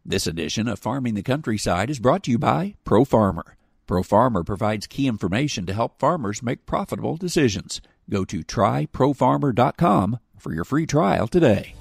This edition of Farming the Countryside is brought to you by ProFarmer. ProFarmer provides key information to help farmers make profitable decisions. Go to tryprofarmer.com for your free trial today.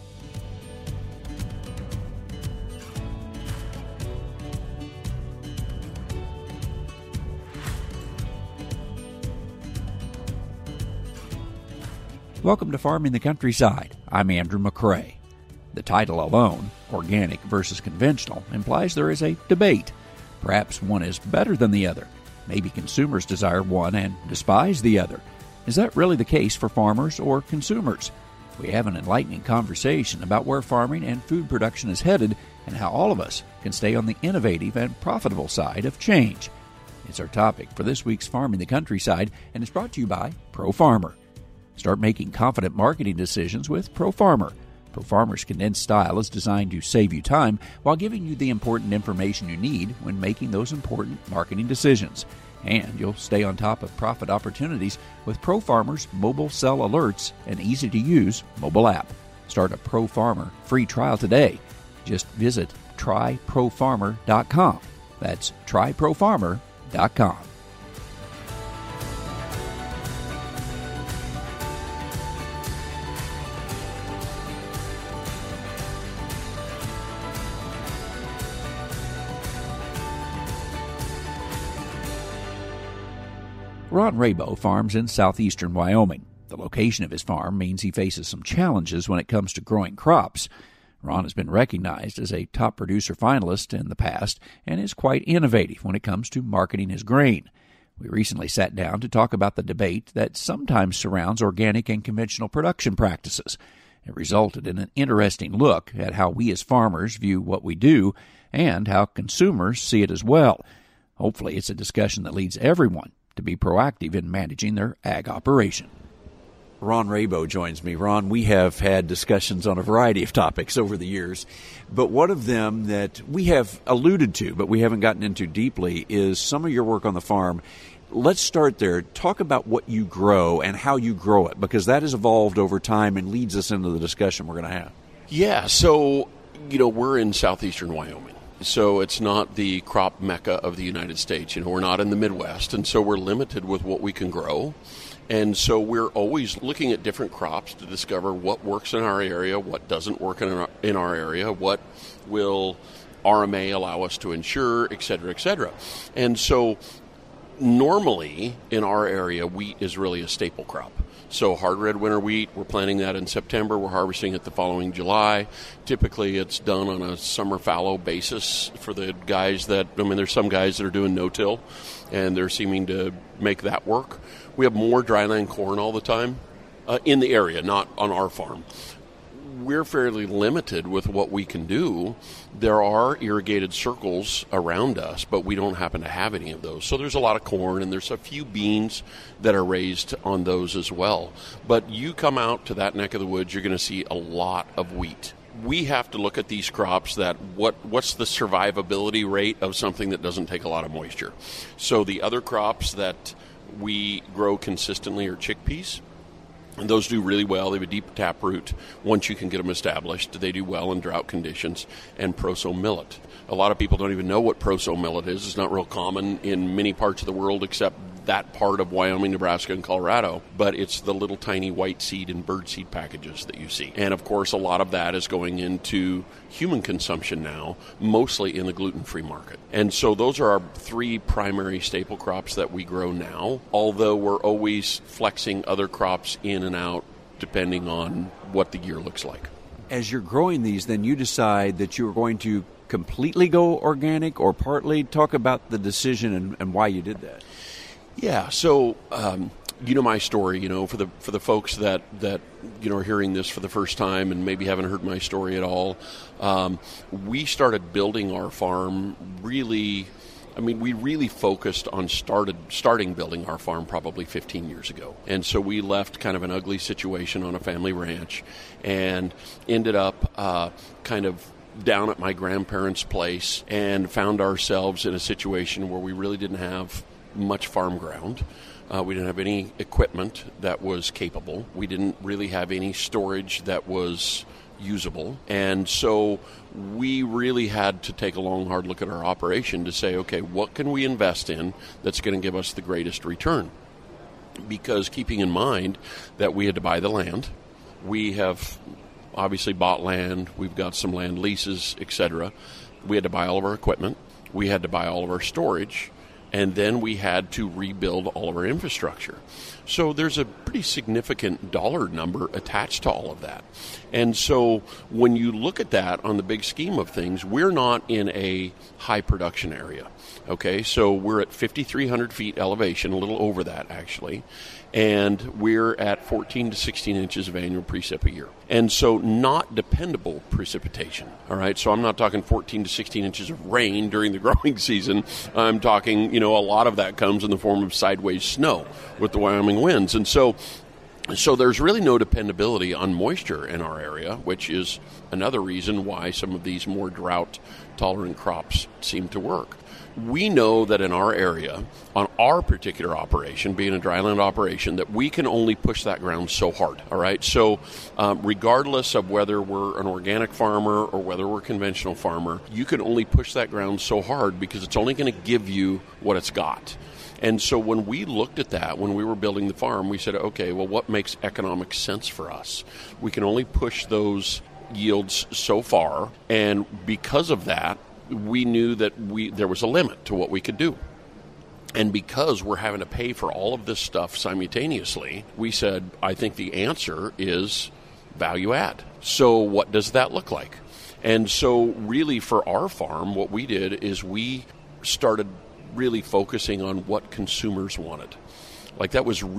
Welcome to Farming the Countryside. I'm Andrew McCrae. The title alone, Organic versus Conventional, implies there is a debate. Perhaps one is better than the other. Maybe consumers desire one and despise the other. Is that really the case for farmers or consumers? We have an enlightening conversation about where farming and food production is headed and how all of us can stay on the innovative and profitable side of change. It's our topic for this week's Farming the Countryside, and it's brought to you by ProFarmer. Start making confident marketing decisions with ProFarmer. ProFarmer's condensed style is designed to save you time while giving you the important information you need when making those important marketing decisions. And you'll stay on top of profit opportunities with ProFarmer's mobile cell alerts and easy-to-use mobile app. Start a ProFarmer free trial today. Just visit tryprofarmer.com. That's tryprofarmer.com. Ron Rabo farms in southeastern Wyoming. The location of his farm means he faces some challenges when it comes to growing crops. Ron has been recognized as a top producer finalist in the past and is quite innovative when it comes to marketing his grain. We recently sat down to talk about the debate that sometimes surrounds organic and conventional production practices. It resulted in an interesting look at how we as farmers view what we do and how consumers see it as well. Hopefully it's a discussion that leads everyone to be proactive in managing their ag operation. Ron Rabo joins me. Ron, we have had discussions on a variety of topics over the years, but one of them that we have alluded to, but we haven't gotten into deeply, is some of your work on the farm. Let's start there. Talk about what you grow and how you grow it, because that has evolved over time and leads us into the discussion we're going to have. Yeah, so, we're in southeastern Wyoming. So it's not the crop mecca of the United States. We're not in the Midwest, and so we're limited with what we can grow. And so we're always looking at different crops to discover what works in our area, what doesn't work in our area, what will RMA allow us to insure, et cetera, et cetera. And so normally in our area, wheat is really a staple crop. So hard red winter wheat, we're planting that in September. We're harvesting it the following July. Typically, it's done on a summer fallow basis for the guys there's some guys that are doing no-till, and they're seeming to make that work. We have more dryland corn all the time in the area, not on our farm. We're fairly limited with what we can do. There are irrigated circles around us, but we don't happen to have any of those. So there's a lot of corn, and there's a few beans that are raised on those as well. But you come out to that neck of the woods, you're going to see a lot of wheat. We have to look at these crops that what's the survivability rate of something that doesn't take a lot of moisture. So the other crops that we grow consistently are chickpeas. And those do really well. They have a deep taproot. Once you can get them established, they do well in drought conditions. And proso millet. A lot of people don't even know what proso millet is. It's not real common in many parts of the world except that part of Wyoming, Nebraska, and Colorado. But it's the little tiny white seed and bird seed packages that you see. And, of course, a lot of that is going into human consumption now, mostly in the gluten-free market. And so those are our three primary staple crops that we grow now, although we're always flexing other crops in and out depending on what the year looks like. As you're growing these, then you decide that you're going to completely go organic or partly. Talk about the decision and why you did that. Yeah, so my story. For the folks that are hearing this for the first time and maybe haven't heard my story at all, we started building our farm really. We really focused on starting building our farm probably 15 years ago. And so we left kind of an ugly situation on a family ranch and ended up kind of down at my grandparents' place and found ourselves in a situation where we really didn't have much farm ground. We didn't have any equipment that was capable. We didn't really have any storage that was usable. And so we really had to take a long, hard look at our operation to say, okay, what can we invest in that's going to give us the greatest return? Because keeping in mind that we had to buy the land, we have obviously bought land, we've got some land leases, etc. We had to buy all of our equipment, we had to buy all of our storage, and then we had to rebuild all of our infrastructure. So there's a pretty significant dollar number attached to all of that. And so when you look at that on the big scheme of things, we're not in a high production area. Okay, so we're at 5,300 feet elevation, a little over that actually, and we're at 14 to 16 inches of annual precip a year. And so not dependable precipitation, all right? So I'm not talking 14 to 16 inches of rain during the growing season. I'm talking, a lot of that comes in the form of sideways snow with the Wyoming winds. And so there's really no dependability on moisture in our area, which is another reason why some of these more drought-tolerant crops seem to work. We know that in our area, on our particular operation, being a dryland operation, that we can only push that ground so hard, all right? So regardless of whether we're an organic farmer or whether we're a conventional farmer, you can only push that ground so hard because it's only going to give you what it's got. And so when we looked at that, when we were building the farm, we said, okay, well, what makes economic sense for us? We can only push those yields so far, and because of that, we knew that there was a limit to what we could do. And because we're having to pay for all of this stuff simultaneously, we said, I think the answer is value add. So what does that look like? And so really for our farm, what we did is we started really focusing on what consumers wanted. Like that was a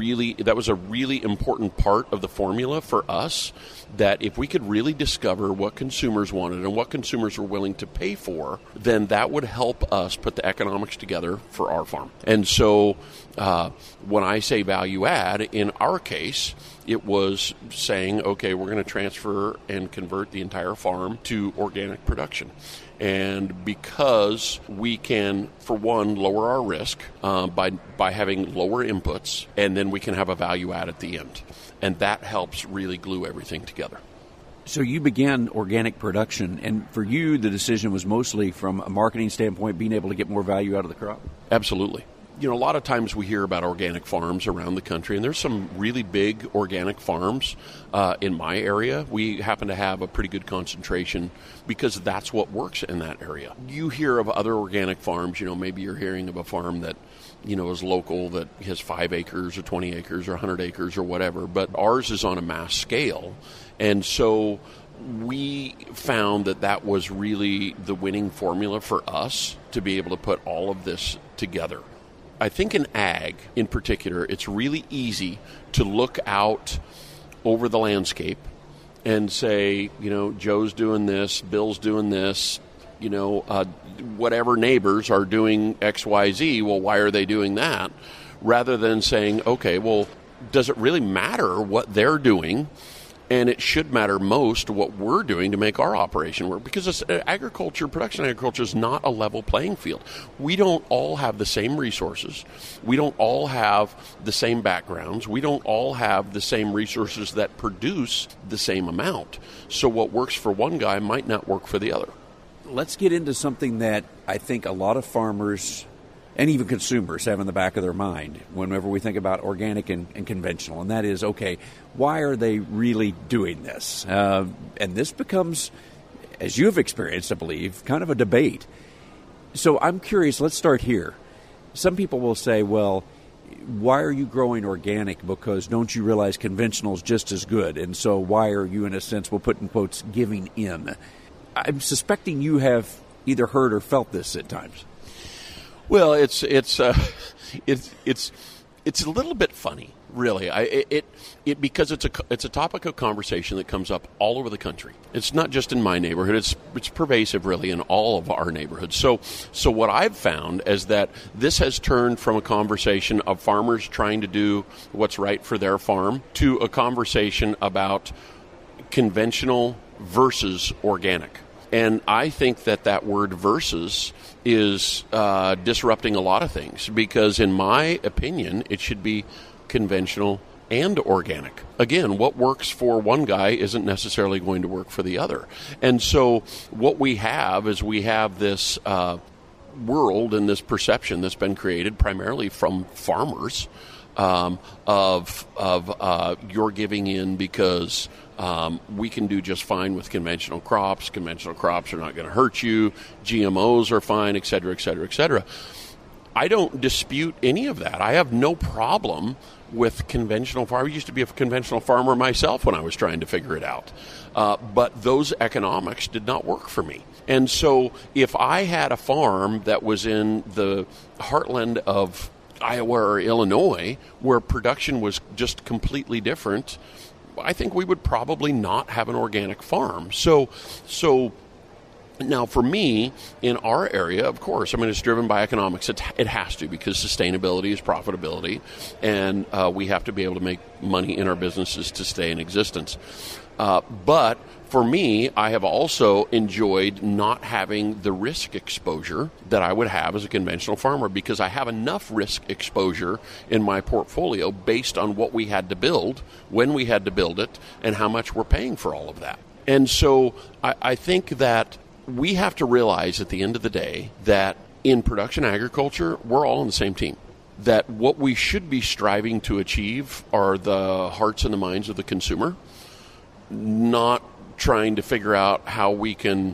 really important part of the formula for us, that if we could really discover what consumers wanted and what consumers were willing to pay for, then that would help us put the economics together for our farm. And so when I say value add, in our case, it was saying, okay, we're going to transfer and convert the entire farm to organic production. And because we can, for one, lower our risk by having lower inputs, and then we can have a value add at the end. And that helps really glue everything together. So you began organic production, and for you, the decision was mostly from a marketing standpoint, being able to get more value out of the crop? Absolutely. A lot of times we hear about organic farms around the country, and there's some really big organic farms in my area. We happen to have a pretty good concentration because that's what works in that area. You hear of other organic farms, maybe you're hearing of a farm that, is local, that has 5 acres or 20 acres or 100 acres or whatever, but ours is on a mass scale. And so we found that was really the winning formula for us to be able to put all of this together. I think in ag, in particular, it's really easy to look out over the landscape and say, Joe's doing this, Bill's doing this, whatever neighbors are doing X, Y, Z, well, why are they doing that? Rather than saying, okay, well, does it really matter what they're doing? And it should matter most what we're doing to make our operation work, because production agriculture is not a level playing field. We don't all have the same resources. We don't all have the same backgrounds. We don't all have the same resources that produce the same amount. So what works for one guy might not work for the other. Let's get into something that I think a lot of farmers and even consumers have in the back of their mind whenever we think about organic and conventional, and that is, okay, why are they really doing this? And this becomes, as you've experienced, I believe, kind of a debate. So I'm curious, let's start here. Some people will say, well, why are you growing organic? Because don't you realize conventional is just as good? And so why are you, in a sense, we'll put in quotes, giving in? I'm suspecting you have either heard or felt this at times. Well, it's a little bit funny, really. Because it's a topic of conversation that comes up all over the country. It's not just in my neighborhood. It's pervasive, really, in all of our neighborhoods. So what I've found is that this has turned from a conversation of farmers trying to do what's right for their farm to a conversation about conventional versus organic. And I think that word versus is disrupting a lot of things, because in my opinion, it should be conventional and organic. Again, what works for one guy isn't necessarily going to work for the other. And so what we have is we have this world and this perception that's been created primarily from farmers of you're giving in because we can do just fine with conventional crops. Conventional crops are not going to hurt you. GMOs are fine, et cetera, et cetera, et cetera. I don't dispute any of that. I have no problem with conventional farming. I used to be a conventional farmer myself when I was trying to figure it out. But those economics did not work for me. And so if I had a farm that was in the heartland of Iowa or Illinois where production was just completely different, I think we would probably not have an organic farm. So now, for me, in our area, of course, I mean, it's driven by economics. It has to, because sustainability is profitability, and we have to be able to make money in our businesses to stay in existence. But for me, I have also enjoyed not having the risk exposure that I would have as a conventional farmer, because I have enough risk exposure in my portfolio based on what we had to build, when we had to build it, and how much we're paying for all of that. And so I think that we have to realize at the end of the day that in production agriculture, we're all on the same team. That what we should be striving to achieve are the hearts and the minds of the consumer, not trying to figure out how we can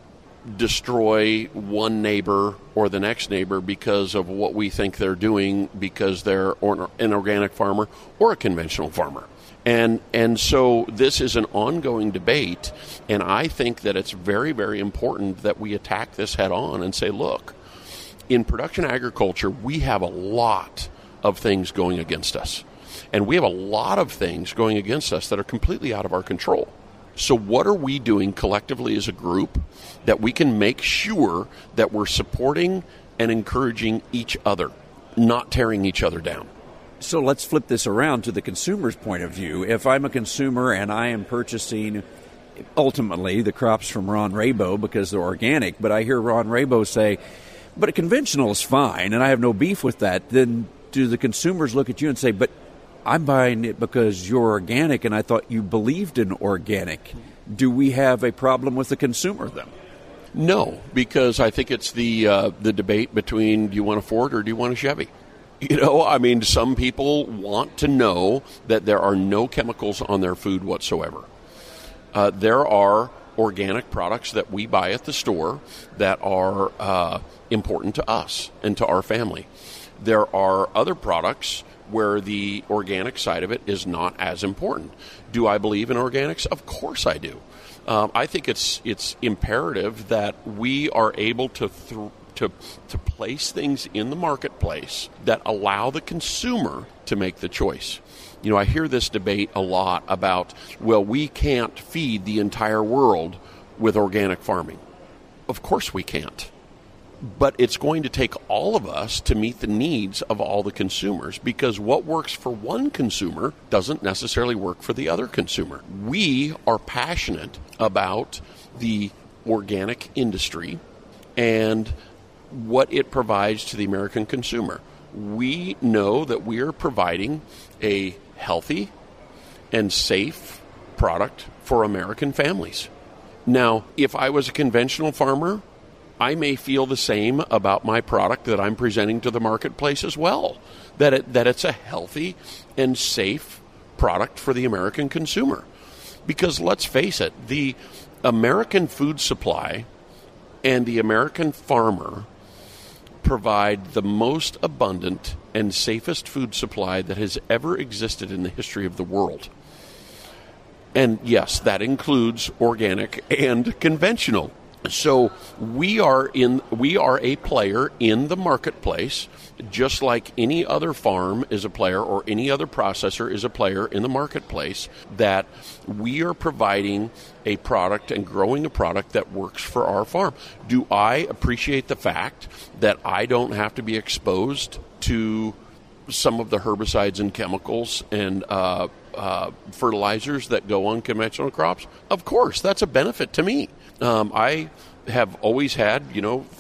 destroy one neighbor or the next neighbor because of what we think they're doing because they're an organic farmer or a conventional farmer. And so this is an ongoing debate, and I think that it's very, very important that we attack this head on and say, look, in production agriculture, we have a lot of things going against us. And we have a lot of things going against us that are completely out of our control. So what are we doing collectively as a group that we can make sure that we're supporting and encouraging each other, not tearing each other down? So let's flip this around to the consumer's point of view. If I'm a consumer and I am purchasing ultimately the crops from Ron Rabo because they're organic, but I hear Ron Rabo say, but a conventional is fine and I have no beef with that, then do the consumers look at you and say, but I'm buying it because you're organic and I thought you believed in organic? Do we have a problem with the consumer then? No, because I think it's the debate between do you want a Ford or do you want a Chevy? You know, I mean, some people want to know that there are no chemicals on their food whatsoever. There are organic products that we buy at the store that are important to us and to our family. There are other products where the organic side of it is not as important. Do I believe in organics? Of course I do. I think it's imperative that we are able to place things in the marketplace that allow the consumer to make the choice. You know, I hear this debate a lot about, well, we can't feed the entire world with organic farming. Of course we can't. But it's going to take all of us to meet the needs of all the consumers, because what works for one consumer doesn't necessarily work for the other consumer. We are passionate about the organic industry and what it provides to the American consumer. We know that we are providing a healthy and safe product for American families. Now, if I was a conventional farmer, I may feel the same about my product that I'm presenting to the marketplace as well, that it's a healthy and safe product for the American consumer. Because let's face it, the American food supply and the American farmer provide the most abundant and safest food supply that has ever existed in the history of the world. And yes, that includes organic and conventional. So we are a player in the marketplace, just like any other farm is a player or any other processor is a player in the marketplace, that we are providing a product and growing a product that works for our farm. Do I appreciate the fact that I don't have to be exposed to some of the herbicides and chemicals and fertilizers that go on conventional crops? Of course, that's a benefit to me. I have always had,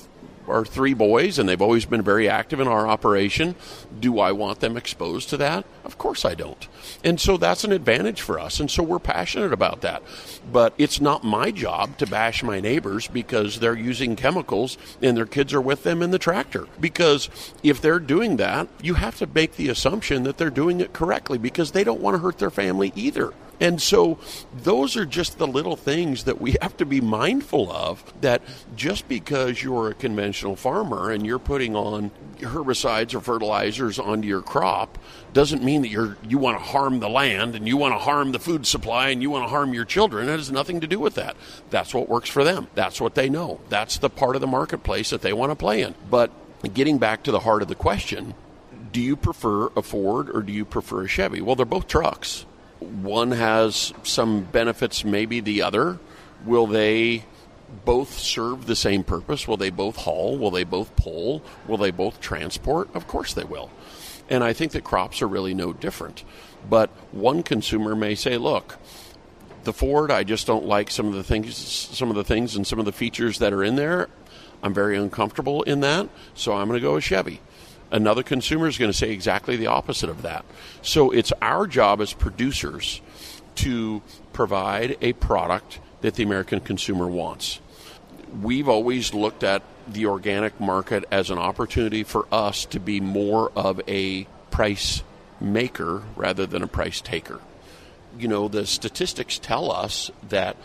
our 3 boys, and they've always been very active in our operation. Do I want them exposed to that? Of course I don't. And so that's an advantage for us, and so we're passionate about that. But it's not my job to bash my neighbors because they're using chemicals and their kids are with them in the tractor. Because if they're doing that, you have to make the assumption that they're doing it correctly because they don't want to hurt their family either. And so those are just the little things that we have to be mindful of, that just because you're a conventional farmer and you're putting on herbicides or fertilizers onto your crop doesn't mean that you want to harm the land and you want to harm the food supply and you want to harm your children. It has nothing to do with that. That's what works for them. That's what they know. That's the part of the marketplace that they want to play in. But getting back to the heart of the question, do you prefer a Ford or do you prefer a Chevy? Well, they're both trucks. One has some benefits, maybe the other. Will they both serve the same purpose? Will they both haul? Will they both pull? Will they both transport? Of course they will. And I think that crops are really no different. But one consumer may say, look, the Ford, I just don't like some of the things and some of the features that are in there. I'm very uncomfortable in that, so I'm going to go with Chevy. Another consumer is going to say exactly the opposite of that. So it's our job as producers to provide a product that the American consumer wants. We've always looked at the organic market as an opportunity for us to be more of a price maker rather than a price taker. You know, the statistics tell us that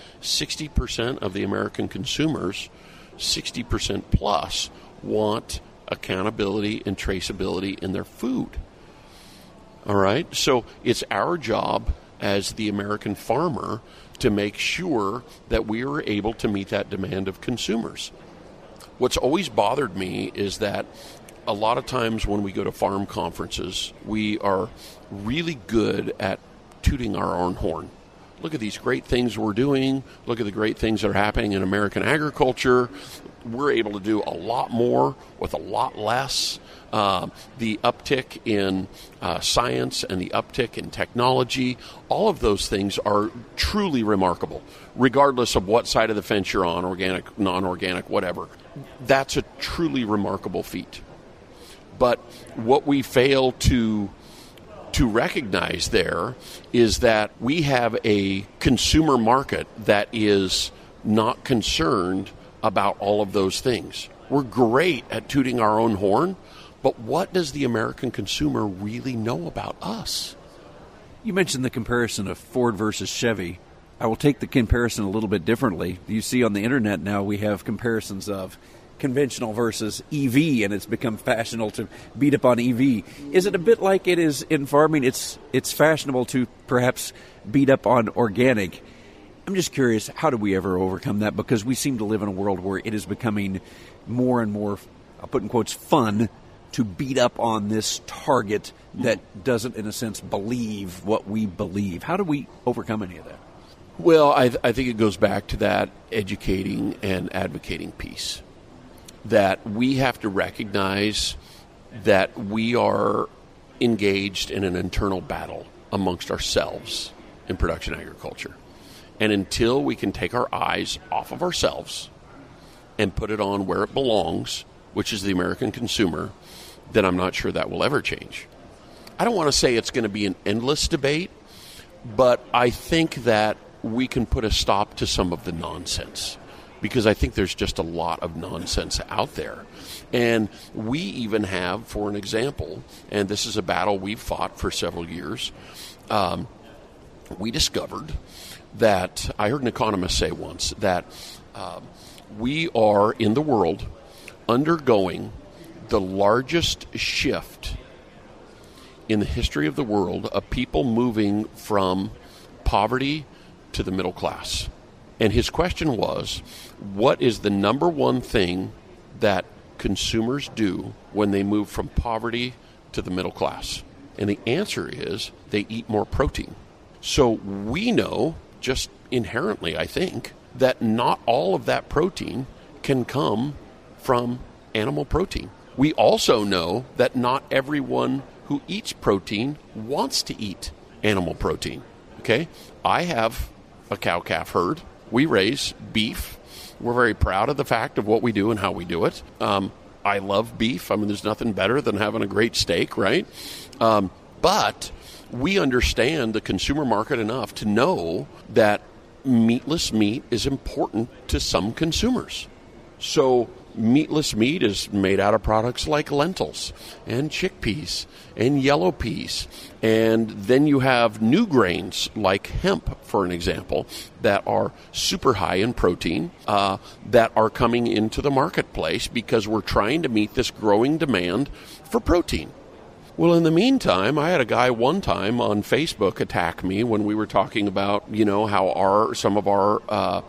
60% of the American consumers, 60% plus, want accountability and traceability in their food. All right? So it's our job as the American farmer to make sure that we are able to meet that demand of consumers. What's always bothered me is that a lot of times when we go to farm conferences, we are really good at tooting our own horn. Look at these great things we're doing. Look at the great things that are happening in American agriculture. We're able to do a lot more with a lot less. The uptick in science and the uptick in technology, all of those things are truly remarkable, regardless of what side of the fence you're on, organic, non-organic, whatever. That's a truly remarkable feat. But what we fail to recognize there is that we have a consumer market that is not concerned about all of those things. We're great at tooting our own horn, but what does the American consumer really know about us? You mentioned the comparison of Ford versus Chevy. I will take the comparison a little bit differently. You see on the internet now we have comparisons of conventional versus EV, and it's become fashionable to beat up on EV. Is it a bit like it is in farming? It's fashionable to perhaps beat up on organic. I'm just curious, how do we ever overcome that? Because we seem to live in a world where it is becoming more and more, I'll put in quotes, fun to beat up on this target that doesn't, in a sense, believe what we believe. How do we overcome any of that? Well, I think it goes back to that educating and advocating piece. That we have to recognize that we are engaged in an internal battle amongst ourselves in production agriculture. And until we can take our eyes off of ourselves and put it on where it belongs, which is the American consumer, then I'm not sure that will ever change. I don't want to say it's going to be an endless debate, but I think that we can put a stop to some of the nonsense, because I think there's just a lot of nonsense out there. And we even have, for an example, and this is a battle we've fought for several years, we discovered that, I heard an economist say once, that we are, in the world, undergoing the largest shift in the history of the world of people moving from poverty to the middle class. And his question was, what is the number one thing that consumers do when they move from poverty to the middle class? And the answer is they eat more protein. So we know, just inherently, I think, that not all of that protein can come from animal protein. We also know that not everyone who eats protein wants to eat animal protein. Okay? I have a cow-calf herd. We raise beef, We're very proud of the fact of what we do and how we do it. I love beef. I mean, there's nothing better than having a great steak, right? But we understand the consumer market enough to know that meatless meat is important to some consumers. So meatless meat is made out of products like lentils and chickpeas and yellow peas. And then you have new grains like hemp, for an example, that are super high in protein that are coming into the marketplace because we're trying to meet this growing demand for protein. Well, in the meantime, I had a guy one time on Facebook attack me when we were talking about, how some of our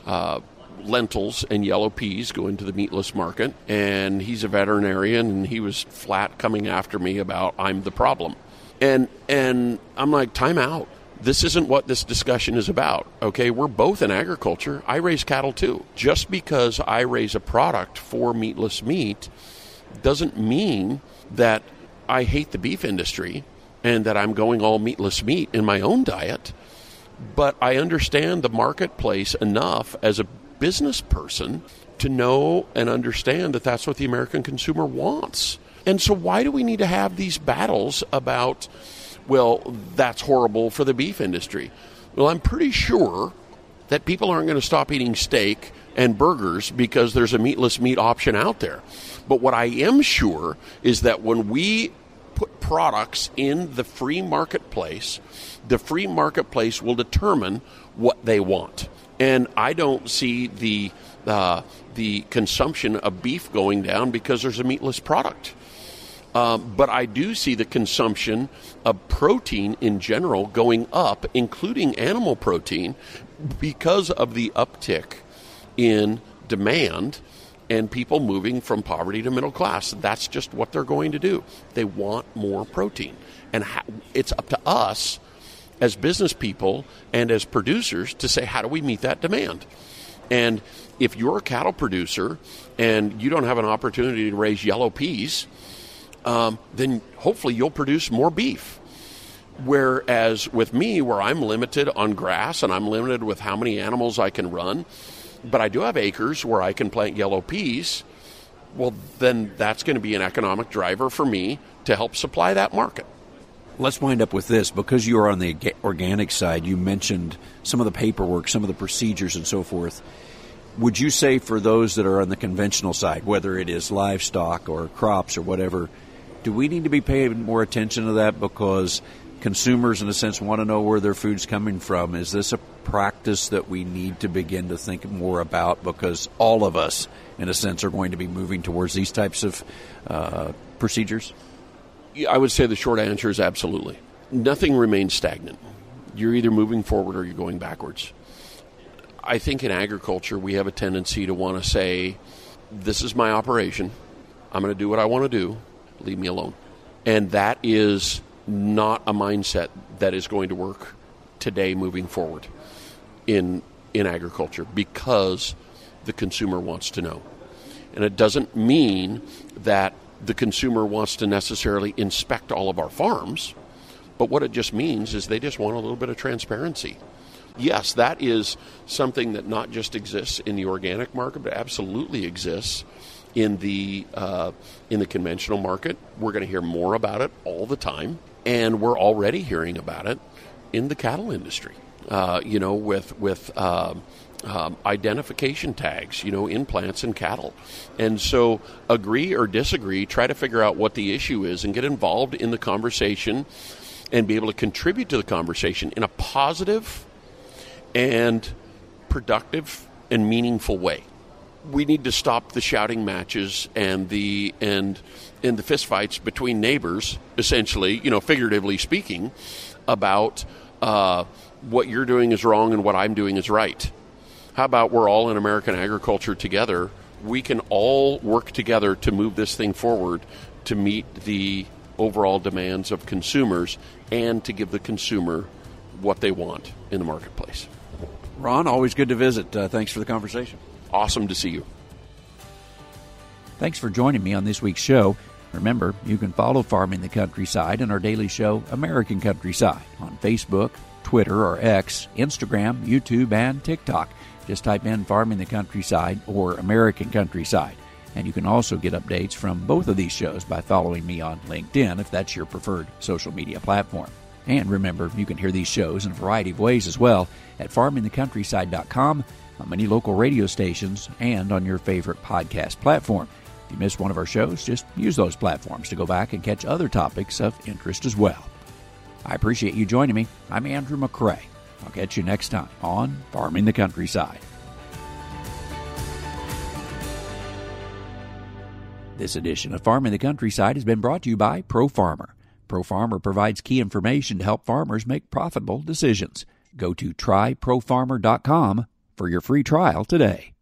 lentils and yellow peas go into the meatless market. And he's a veterinarian, and he was flat coming after me about I'm the problem. And I'm like, time out. This isn't what this discussion is about, okay? We're both in agriculture. I raise cattle too. Just because I raise a product for meatless meat doesn't mean that I hate the beef industry and that I'm going all meatless meat in my own diet, but I understand the marketplace enough as a business person to know and understand that that's what the American consumer wants. And so why do we need to have these battles about, well, that's horrible for the beef industry? Well, I'm pretty sure that people aren't going to stop eating steak and burgers because there's a meatless meat option out there. But what I am sure is that when we put products in the free marketplace will determine what they want. And I don't see the consumption of beef going down because there's a meatless product. But I do see the consumption of protein in general going up, including animal protein, because of the uptick in demand and people moving from poverty to middle class. That's just what they're going to do. They want more protein. And it's up to us as business people and as producers to say, how do we meet that demand? And if you're a cattle producer and you don't have an opportunity to raise yellow peas, then hopefully you'll produce more beef. Whereas with me, where I'm limited on grass and I'm limited with how many animals I can run, but I do have acres where I can plant yellow peas, well, then that's going to be an economic driver for me to help supply that market. Let's wind up with this. Because you are on the organic side, you mentioned some of the paperwork, some of the procedures and so forth. Would you say for those that are on the conventional side, whether it is livestock or crops or whatever, do we need to be paying more attention to that because consumers, in a sense, want to know where their food's coming from? Is this a practice that we need to begin to think more about because all of us, in a sense, are going to be moving towards these types of procedures? I would say the short answer is absolutely. Nothing remains stagnant. You're either moving forward or you're going backwards. I think in agriculture we have a tendency to want to say, this is my operation. I'm going to do what I want to do. Leave me alone. And that is not a mindset that is going to work today moving forward in agriculture because the consumer wants to know. And it doesn't mean that the consumer wants to necessarily inspect all of our farms, but what it just means is they just want a little bit of transparency. Yes, that is something that not just exists in the organic market, but absolutely exists in the conventional market. We're going to hear more about it all the time, and we're already hearing about it in the cattle industry. With identification tags, implants in cattle. And so agree or disagree, try to figure out what the issue is and get involved in the conversation and be able to contribute to the conversation in a positive and productive and meaningful way. We need to stop the shouting matches and the fist fights between neighbors, essentially, figuratively speaking, about what you're doing is wrong and what I'm doing is right. How about we're all in American agriculture together? We can all work together to move this thing forward to meet the overall demands of consumers and to give the consumer what they want in the marketplace. Ron, always good to visit. Thanks for the conversation. Awesome to see you. Thanks for joining me on this week's show. Remember, you can follow Farming the Countryside and our daily show, American Countryside, on Facebook, Twitter or X, Instagram, YouTube, and TikTok. Just type in Farming the Countryside or American Countryside. And you can also get updates from both of these shows by following me on LinkedIn if that's your preferred social media platform. And remember, you can hear these shows in a variety of ways as well at farmingthecountryside.com, on many local radio stations, and on your favorite podcast platform. If you missed one of our shows, just use those platforms to go back and catch other topics of interest as well. I appreciate you joining me. I'm Andrew McCrae. I'll catch you next time on Farming the Countryside. This edition of Farming the Countryside has been brought to you by ProFarmer. ProFarmer provides key information to help farmers make profitable decisions. Go to tryprofarmer.com for your free trial today.